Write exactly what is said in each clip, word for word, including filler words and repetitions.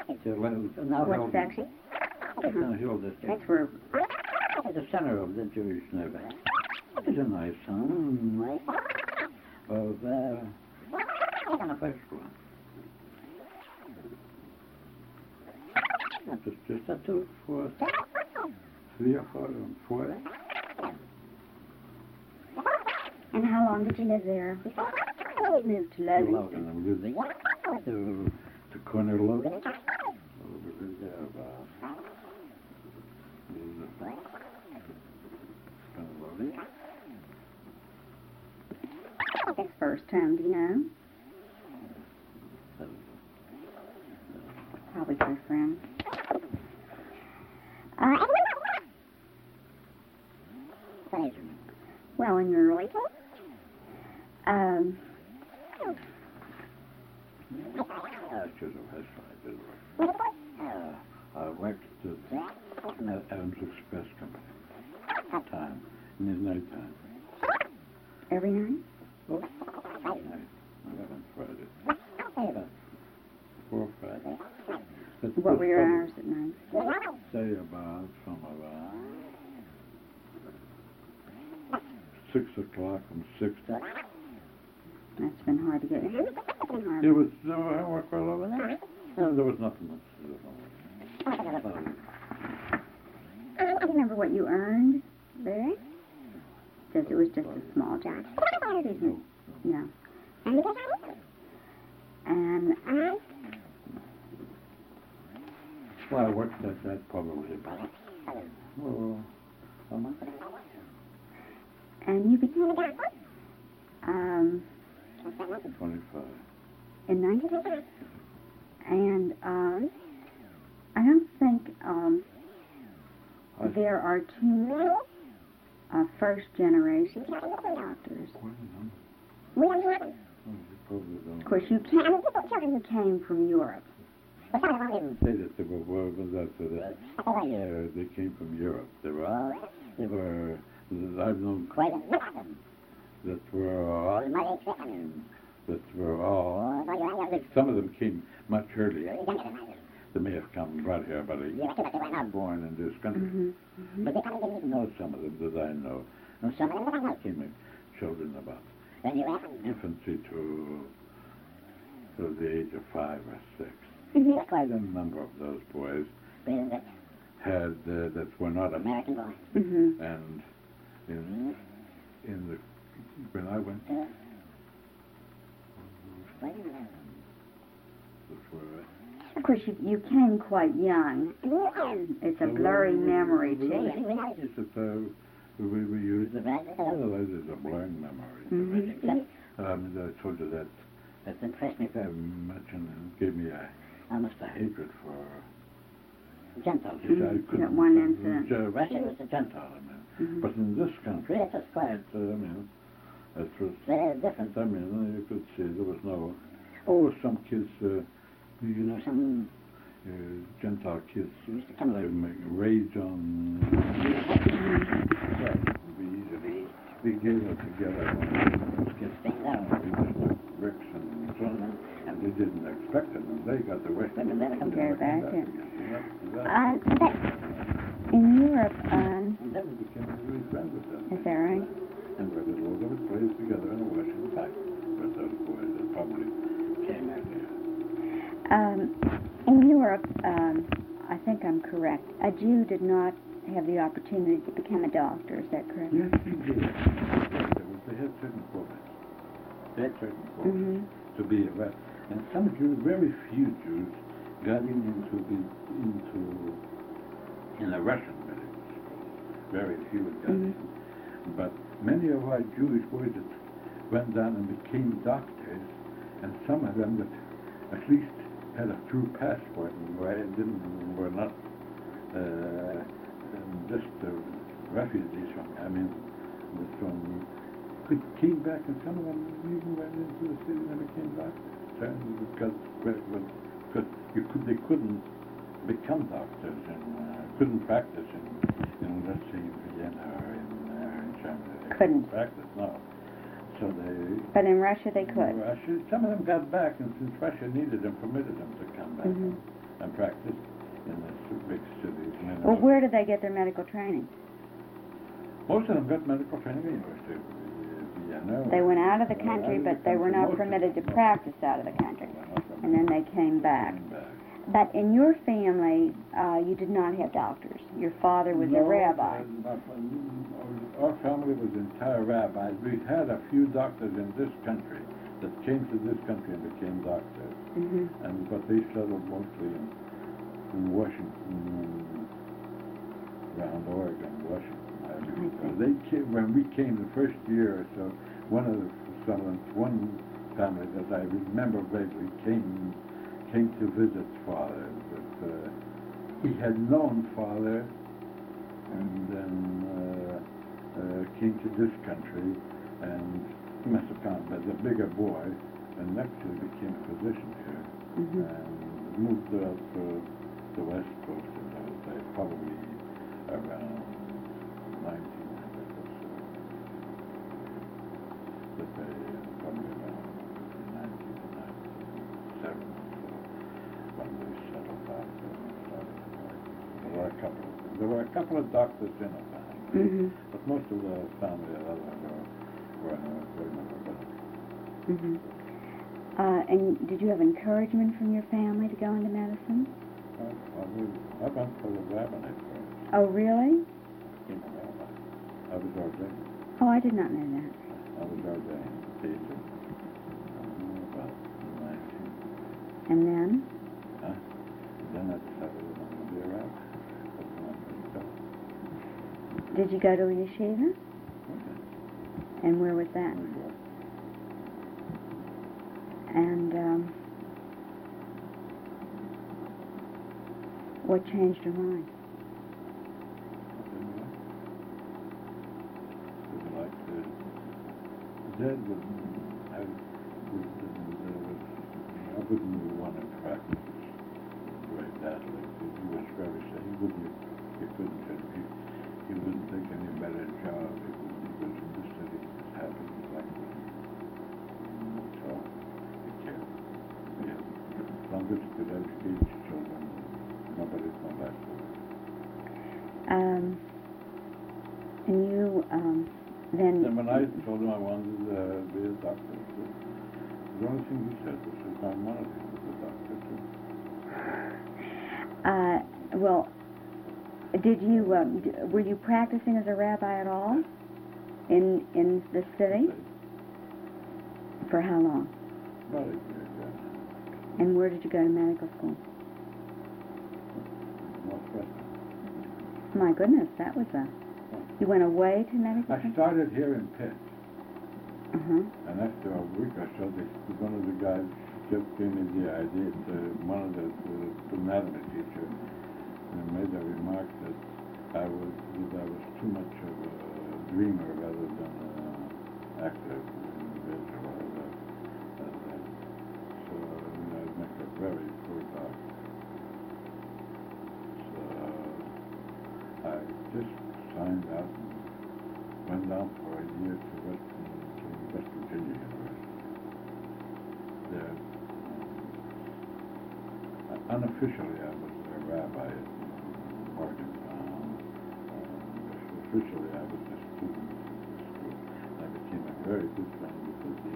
It's a little, now What held- section? It's on Hill District. That's where, At the center of the Jewish neighborhood. It's a nice town of, uh, on the first floor. It's just a two, four, three or four, four. and how long did you live there? We moved to Logan, Logan. I'm using to, to corner Logan. Over there, about. Logan. His first home, do you know? Probably through friends. Uh, well, in your early um, Uh, because of his side, uh, I worked at the Adams Express Company. Time, in the night time. every night? Night, eleven Friday. Four Friday. That's What were your probably, hours at night? Say about from about six o'clock from six to. That's been hard to get. It was, uh, I worked all over there. No, there was nothing much to do. Um, I don't remember what you earned there. Because it was just a small job. no. No. And I, Well, I worked at that probably about, oh, a month. and you became a doctor? Um, twenty-five. in nineteen. And um, I don't think um, I- there are too many uh, first generation doctors. Well, no. Oh, you probably don't. Of course, you came, you came from Europe. I didn't say that they were, were but that's that. Yeah, they came from Europe. They were, all- they were, I've known quite a lot of them that were all, that were all, some of them came much earlier. They may have come right here, but they were not born in this country. Mm-hmm. Mm-hmm. But they didn't know some of them that I know. And some of them came in children about infancy to, to the age of five or six. Quite a number of those boys had uh, that were not American boys. Mm-hmm. And in in the when I went, which were Of course, you, you came quite young. It's a blurry memory, too. It's a, uh, we we used it. Otherwise, it's a blurring memory. Mm-hmm. Um, I told you that that impressed me very much and gave me a almost a hatred for Gentiles. Mm-hmm. I couldn't. That one incident. Uh, Russia was a Gentile, I mean. Mm-hmm. But in this country, it was quite. Uh, I mean, it was very different. I mean, you could see there was no. Oh, some kids. Uh, you know, some uh, Gentile kids used to come to make rage on. We easily we gave it together. Those kids things out. We just took bricks and so on, and they didn't expect it, and they got the worst. And then come They're back in. in. Uh, but in Europe, um, And then we became really friends with them. is that right? And we would all go to plays together in a Washington Park. But those boys that probably came out there. Um, in Europe, um, I think I'm correct. A Jew did not have the opportunity to become a doctor. Is that correct? Yes, he did. They was- They had certain quotas. They had certain quotas Mm-hmm. to be a vet. And some Jews, very few Jews, got in into the into in the Russian medical school. Very few got Mhm. in. But many of our Jewish boys that went down and became doctors, and some of them that at least had a true passport and were, didn't, were not uh, just uh, refugees from, I mean, from, could came back, and some of them even went into the city and never came back. Certainly because, because you could, they couldn't become doctors and uh, couldn't practice in, in, let's say, Vienna or in, uh, in Germany. They Couldn't. practice, no. So they... But in Russia, they could. Russia, some of them got back, and since Russia needed them, permitted them to come back. Mhm. and practiced in the s- big cities. Many Well, of- where did they get their medical training? Most of them got medical training at the University of Vienna. They went out of the Uh, country, out of but the they were country. not Most of permitted to them. practice out of the country. And then they came back. Came back. But in your family, uh, you did not have doctors. Your father was a No, rabbi. uh, not- uh, Our family was entire rabbis. We had a few doctors in this country that came to this country and became doctors. hmm And but they settled mostly in, in Washington, around Oregon, Washington. I mean, I see. uh, they came when we came the first year or so. One of the settlements, one family that I remember vaguely came came to visit father. But uh, he had known father, and then uh, uh, came to this country, and he must have found as a bigger boy, and actually became a physician here, hmm and moved out to the west coast in those days, probably around nineteen hundred or so. But they uh, probably around nineteen ninety-seven or so when they settled out there and started to practice. There were a couple of them. There were a couple of doctors in the family, hmm but most of the family of others were were uh, very much better. hmm Uh, and did you have encouragement from your family to go into medicine? I, I, was, I went for the rabbinate first. Oh, really? Became a rabbi. I was ordained. Oh, I did not know that. I was ordained teacher. Uh, about nineteen. And then? Huh? Then I decided I wanted to be a rabbi. That's when I first got. Did you go to a yeshiva? Okay. And where was that? New York. And um, what changed your mind? Didn't like. Didn't like the Dad wouldn't. I wouldn't. There was. I wouldn't want to practice very badly. He was very. He wouldn't. He couldn't. He, he wouldn't take any better job. He, would, he was in the city. He was happy. He liked it. So he cared. Yeah. As long as he could educate children, nobody's come back to it. Um, and you um, then... And when I told him I wanted to uh, be a doctor, he said, the only thing he said was if I wanted to be a doctor too. Uh, well, did you, um, d- were you practicing as a rabbi at all in in the city? For how long? About a year, yeah. And where did you go to medical school? Northwestern. My goodness, that was a... You went away to medical I school? started here in Pitt, Uh-huh. and after a week or so, they, one of the guys just gave me the idea to one of the, the anatomy teacher and made a remark that I was that I was too much of a dreamer rather than an active individual. Uh, uh, so you know, I'd make a very poor doctor. So I just signed out and went down for a year to West, to West Virginia University. There, um, unofficially, I was a rabbi at Morgantown. Uh, officially, I was a student at the school. I became a very good friend with the dean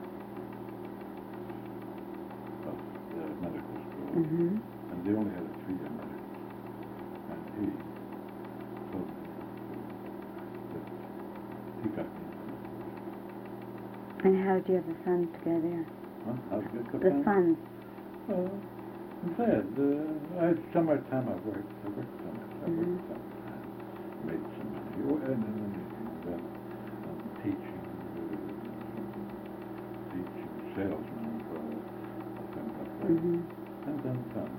of the medical school. Mm-hmm. And they only had a three-year medical school. And he told me that he got me. And how did you have the funds to go there? Huh? How good the The fun? funds. Well, I'm glad. Uh, I had summertime. I worked. I worked summertime. I Mhm. worked summertime. Made some money. Oh, and then uh, then um, teaching, uh, teaching salesman for a thing like that. Mm-hmm. And then some.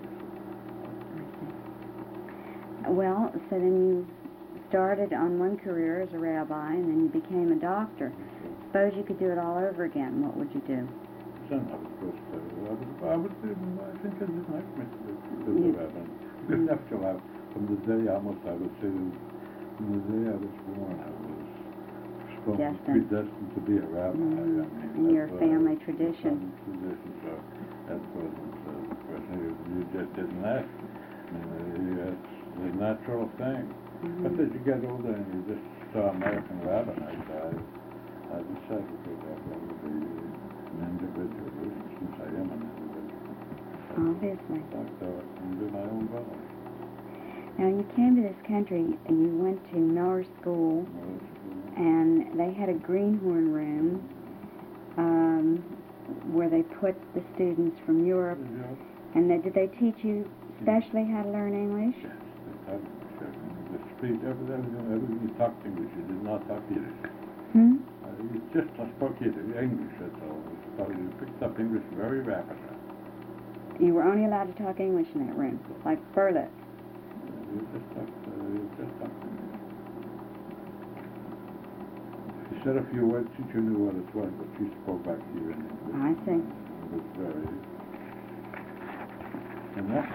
Well, so then you started on one career as a rabbi, and then you became a doctor. Suppose you could do it all over again. What would you do? Then I was supposed to. I was. I was. I think I didn't like me to do You- the rabbi. Because after I, from the day almost I would say, from the day I was born, I was supposed to Destined. predestined to be a rabbi. Mhm. I mean, In that your was family the tradition. family tradition. So that wasn't uh, the question. You just didn't that. I mean, uh, it's the natural thing. Mm-hmm. But as you get older and you just saw American Rabbinites, I, I decided that I would be an individualist, since I am an individual. Obviously. So I can do my own brother. Now, you came to this country and you went to Miller School, and they had a greenhorn room um, where they put the students from Europe. Yeah. And they, did they teach you especially how to learn English? Yes, they taught English. The speech, everything, everything you talked English, you did not talk Yiddish. Hmm? Uh, you just spoke Yiddish, English, that's all. So you picked up English very rapidly. You were only allowed to talk English in that room, like Berlitz. You just talked, uh, you just talked English. She said a few words, teacher knew what it was, but she spoke back to you in English. I see. It was very... And that's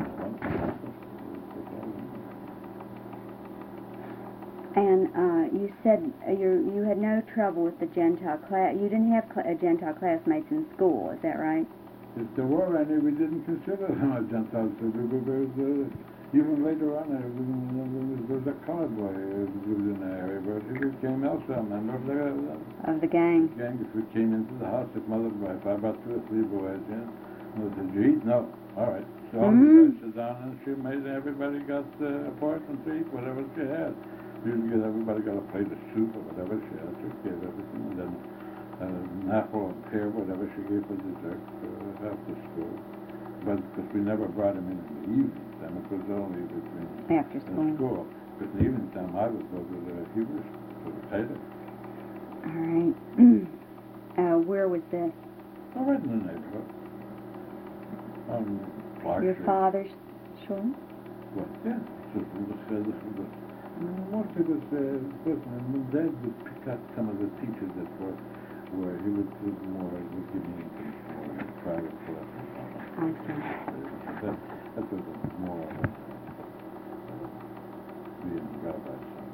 And uh, you said uh, you you had no trouble with the Gentile class. You didn't have cl- uh, Gentile classmates in school, is that right? If there were any, we didn't consider them as Gentiles. So there was, uh, even later on, there was, there was a colored boy who lived in the area, but he became also a member of the uh, Of the gang. gang. If we came into the house, if mother, if I brought two or three boys in, mother said, "You eat?" "No." "All right." So all Mhm. the guys sit down, and she made everybody got uh, a portion to eat, whatever she had. Usually everybody got a plate of soup or whatever she had. She gave everything, and then uh, an apple and pear, whatever she gave for dessert uh, after school. But because we never brought him in in the evening time, it was only between After school. in school. But in the evening time, I would go to the Hebrew to the tailor. All right. uh, where was this? Oh, right in the neighborhood. On Clark Your Street. father's shul? Well, yeah. So it was, uh, this was, mostly it was, uh, person, and then Dad would pick up some of the teachers that were, where he would do more, would give me more private lessons on them. I see. That, that was more of a, uh, being rabbi son.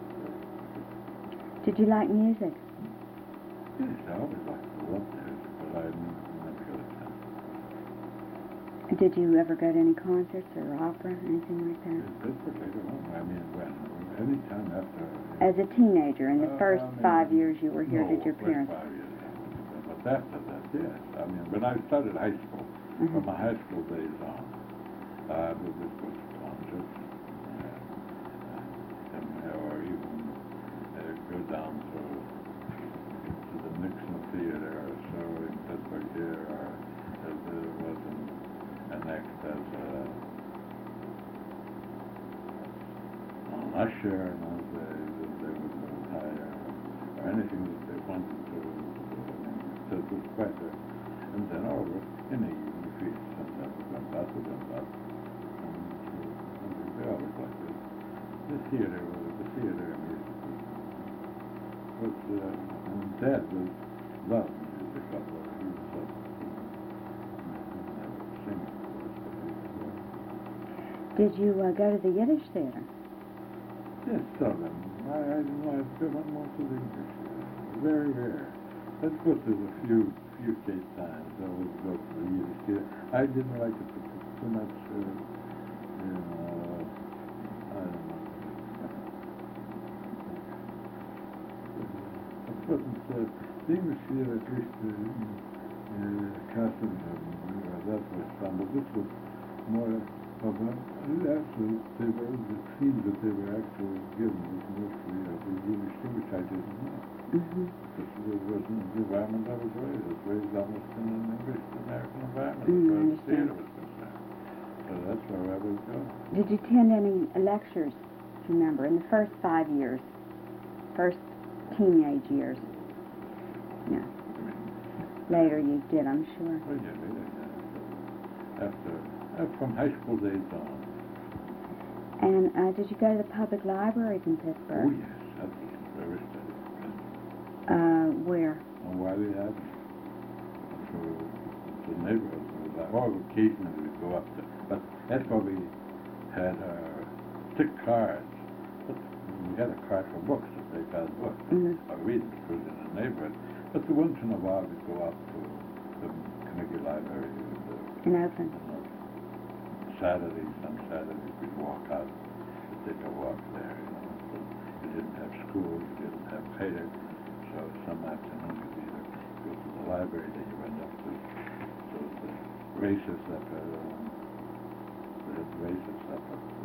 Did you like music? Yes, I always liked to love music, but I never got a chance. Did you ever go to any concerts or opera, anything like that? That's what later on. I mean, when, any time after. As a teenager, in the Uh, first I mean, five years you were here, no, did your first parents? five years. But after that, yes. I mean, when I started high school, Mhm. from my high school days on, uh, we would go to concerts, uh, and, or even uh, go down to, to the Nixon Theater or so in Pittsburgh here, or as there was in, and next as uh, on Usher and those days, as they would go higher, or anything that they wanted to. So it was quite a, and then over in the evening feast, sometimes we went out, we went out, and so, they always liked it. The theater, was- the theater music was, was uh, and Dad was loved music, although he was uh, never singing for us, but he was uh, Did you uh, go to the Yiddish theater? yes, seldom. I, I don't know, I've driven most of the English theater, very rare. Let's go to the few, few case times. I would go to the Yiddish theater. I didn't like it too, too much, uh, you know, I don't know. It wasn't, uh, the English theater, at least, uh, uh, costumes, uh, that was fun, but this was more of a, actually, they were, the themes that they were actually given was mostly of the Yiddish thing, which I didn't know. Mm-hmm. Because it wasn't the environment I was raised. I was raised almost in an English American environment Mm, as far I as understand. theater was concerned. So that's where I would go. Did you attend any lectures, do you remember, in the first five years? First teenage years? No. Later you did, I'm sure. Well, yeah, later, yeah. After, after, from high school days on. And uh, did you go to the public libraries in Oh, Pittsburgh? yes. That was very steady. Uh, where? On Wiley Avenue. So the neighborhood was like, oh, occasionally we'd go up to, but that's where we had our stick cards. But we had a card for books, if they found books, Mhm. or reading because in the neighborhood. But the once in a while we'd go up to the Carnegie Library. In Oakland. Saturdays, on Saturdays we'd walk out to take a walk there, you know. So you didn't have school, you didn't have cater, so some afternoon you'd either go to the library, then you went up to those uh, races up at, uh, they had races up at, uh,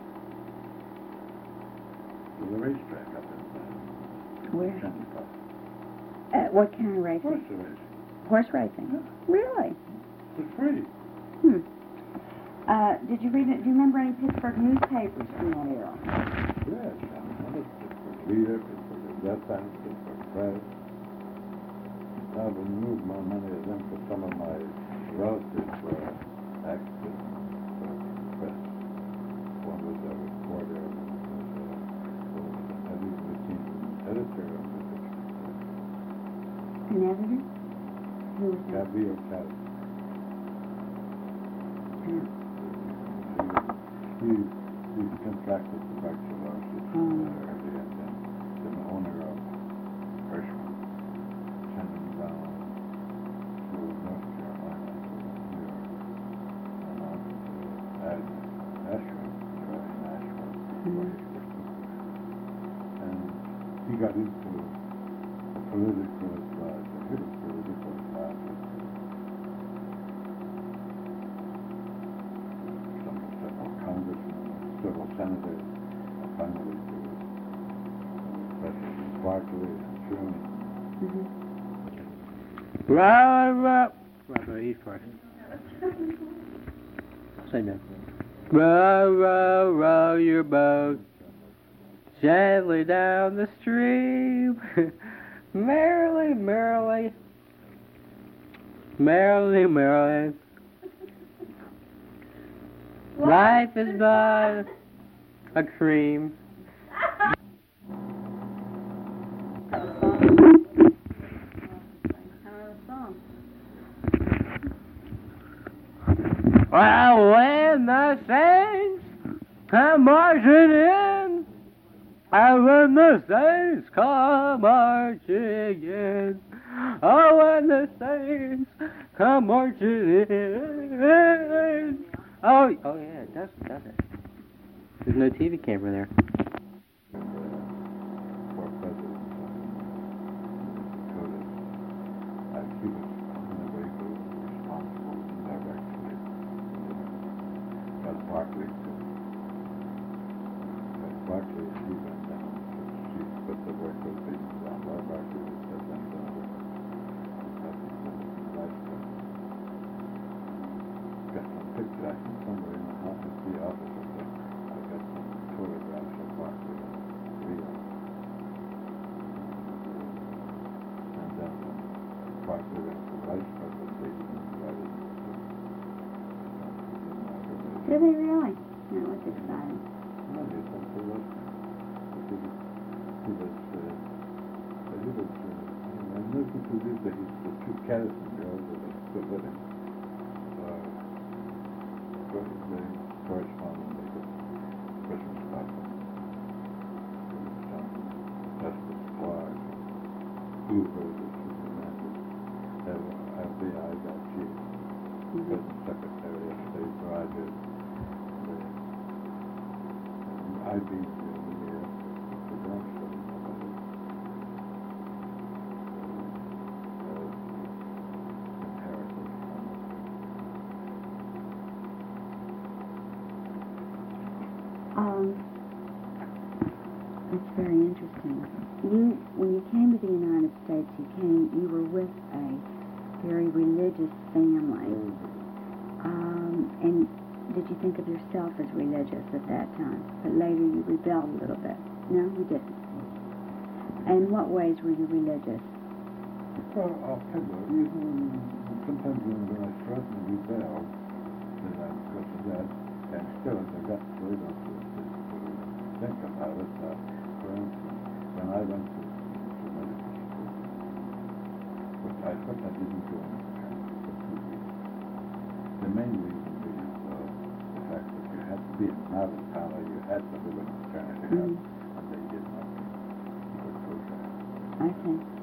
to the racetrack up in uh, Where? Kennecott. Uh, what kind of racing? Horse racing. Horse racing. Yeah. Really? For free. Hmm. Uh, did you read it? Do you remember any Pittsburgh newspapers from that era? Yes, I remember Pittsburgh Leader, Pittsburgh Gazette Times, Pittsburgh Press. I've removed my many of them for some of my relatives were active for press. One was a reporter, and one was a, one was an editor, editor of the Pittsburgh Press. An editor? Who was that? Gabriel Cat. Hmm. He, he contracted tuberculosis Oh. uh, early, and then the owner of Hirschman sent him down to North Carolina, to New York, and on to Ad, Asheville, in Asheville, Mhm. and he got into the political life, the hidden political life of some several congressmen, several senators, and finally to uh, President Barkley and Truman. Mm-hmm. Row, row. Row, eat first. Say no. Row, row, row your boat gently down the stream. Merrily, merrily. Merrily, merrily. Life is but a cream. Well, when the saints come marching in, and when the saints come marching in, oh, when the saints come marching in. Oh, oh yeah, it does, does it? There's no T V camera there. And uh, for President Dakota, and he was in a way responsible indirectly. But Barkley too. But Barkley, he went down to see what the work was being done. While Barkley was president of the vice president. Got some pictures, I think, somewhere in the office, the office of the, I got some photographs of Barkley and Rio. And then when Barkley went to vice president, they didn't invite him to Did they really? That was exciting. no, he was to Russia. He was, he was, uh, he was, uh, I noticed to this that he's the two Caddison girls that are still living. Uh, They correspond and make a Christmas party. Justice Clark, Hoover, the superintendent, F B I got chief, President Secretary of State Rogers, I B the year, the Johnson, inheritance from it. Um, that's very interesting. You, when you came to the United States, you came, you were with a very religious family. Um, and did you think of yourself as religious at that time? But later you rebelled a little bit. No, you didn't. And in what ways were you religious? Well, I'll tell you, even sometimes when, when I certainly rebelled, then I because of that, and still as I got further to, to, to think about it, uh, for instance, when I went to, to medical school, which I thought I didn't do any fraternity for two reasons. The main reason being uh, the fact that you had to be in Madison County, you had to live in a fraternity, Mhm. and they did not. You could prove that. I see.